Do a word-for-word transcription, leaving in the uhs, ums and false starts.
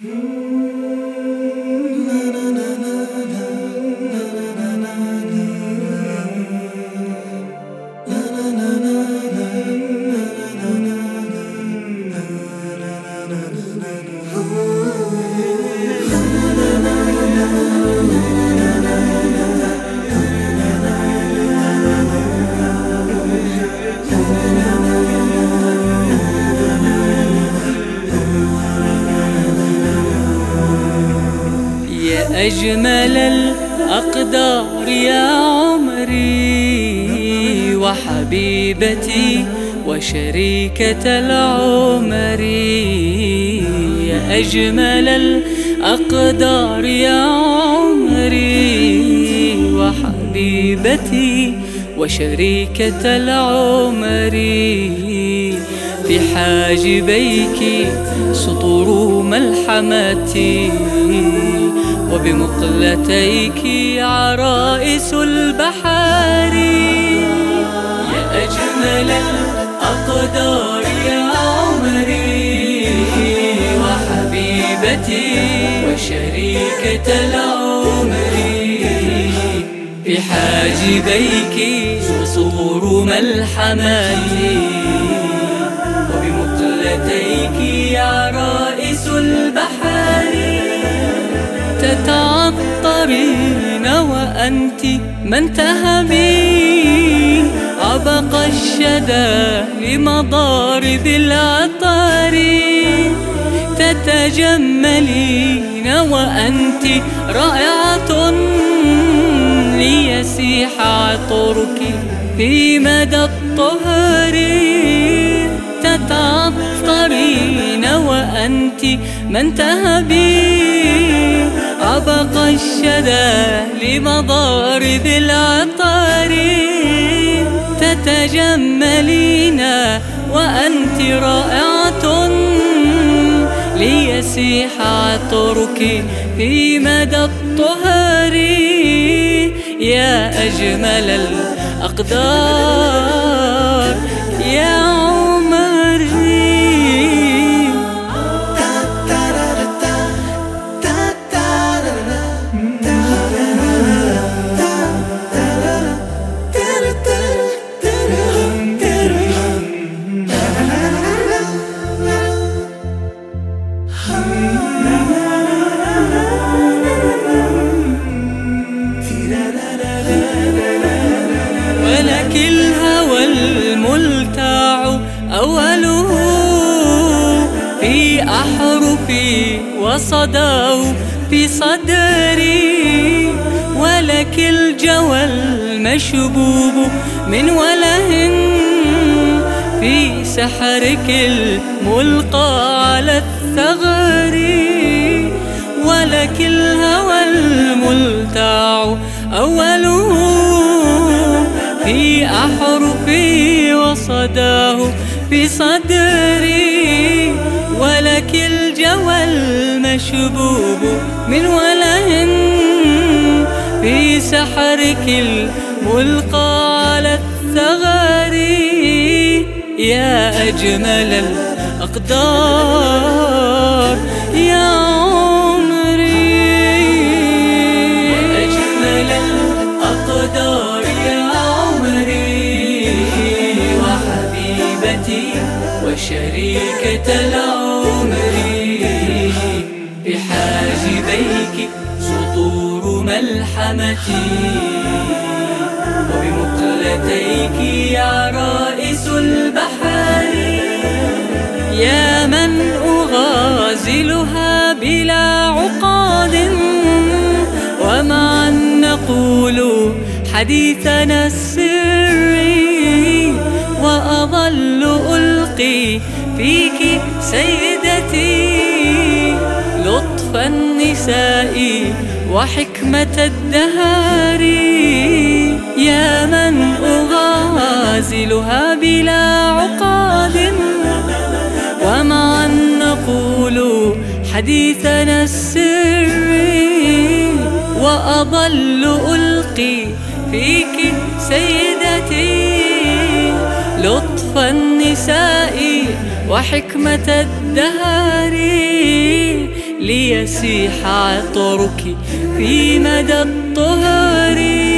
أجمل الأقدار يا عمري وحبيبتي وشريكة العمر. يا أجمل الأقدار يا عمري وحبيبتي وشريكة العمر. في حاجبيك سطور ملحمتي وبمقلتيك عرائس البحار. يا أجمل الأقدار يا عمري وحبيبتي وشريكة العمر. في حاجبيك سطور ملحمتي وبمقلتيك عرائس البحار. تتعطرين وأنت من تهبي عبق الشدى لمضارب العطار. تتجملين وأنت رائعة ليسيح عطرك في مدى الطهر. تتعطرين وأنت من تهبي عبق الشدى لمضارب العطار. تتجملين وأنت رائعة ليسيح عطرك في مدى الطهر. يا أجمل الأقدار يا عمري. ولك الهوى الملتع أوله في أحرفي وصداه في صدري. ولك الجوى المشبوب من وله في سحرك الملقى على الثغر. ولك الهوى الملتع أوله في أحرفي وصداه في صدري. ولك الجوى المشبوب من وله في سحرك الملقى على الثغر. يا أجمل الأقدار يا عمري. يا أجمل الأقدار يا عمري وحبيبتي وشريكة العمر. بحاجبيك سطور ملحمتي وبمقلتيك عرائس البحار. يا من أغازلها بلا عقاد ومعا نقول حديثنا السري. وأظل ألقي فيك سيدتي لطف النساء وحكمة الدهر. يا من أغازلها بلا عقاد ومعا نقول حديثنا السري. وأظل ألقي فيك سيدتي لطف النساء وحكمة الدهر. ليسيح عطرك في مدى الطهر.